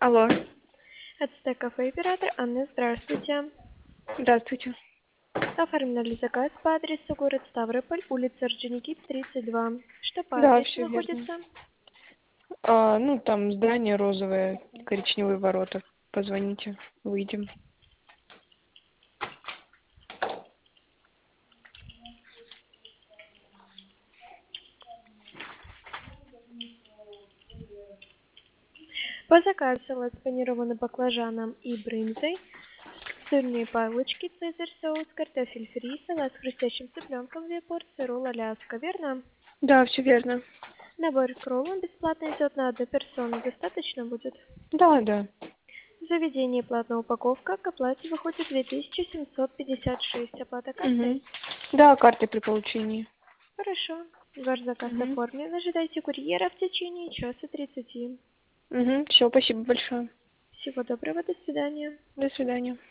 Алло, Это кафе оператор Анна, здравствуйте. здравствуйте. Оформляли заказ по адресу город Ставрополь, улица Орджоникидзе, 32. Что по Да, адресу все верно. находится? Ну, там здание розовое, коричневые ворота. Позвоните, выйдем. По заказу салат с панированным баклажаном и брынзой, сырные палочки, цезарь соус, картофель фри, салат с хрустящим цыпленком, 2 порции, ролл Аляска, верно? Да, все верно. Набор к роллам бесплатно идет на одну персону, достаточно будет? Да, да. В заведении платная упаковка, к оплате выходит 2756, оплата картой. Угу. Да, карты при получении. Хорошо. Ваш заказ Угу. оформлен. Ожидайте курьера в течение часа 30. Угу. Все, спасибо большое. Всего доброго. До свидания. До свидания.